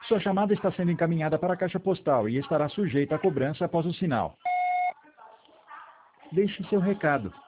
Sua chamada está sendo encaminhada para a caixa postal e estará sujeita a cobrança após o sinal. Deixe seu recado.